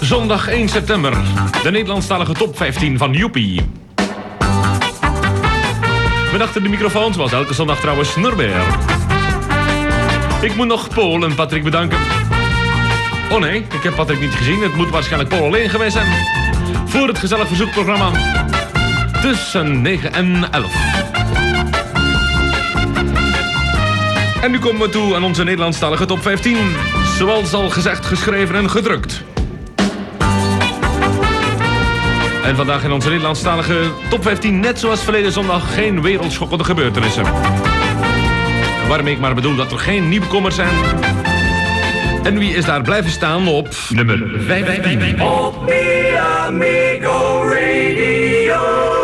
Zondag 1 september. De Nederlandstalige top 15 van Joepie. Met achter de microfoon, zoals elke zondag trouwens, Norbert. Ik moet nog Paul en Patrick bedanken. Oh nee, ik heb Patrick niet gezien. Het moet waarschijnlijk Paul alleen geweest zijn. Voor het gezellig verzoekprogramma. Tussen 9 en 11. En nu komen we toe aan onze Nederlandstalige top 15. Zoals al gezegd, geschreven en gedrukt. En vandaag in onze Nederlandstalige top 15, net zoals verleden zondag, geen wereldschokkende gebeurtenissen. Waarmee ik maar bedoel dat er geen nieuwkomers zijn. En wie is daar blijven staan op nummer 15? Op Mi Amigo Radio.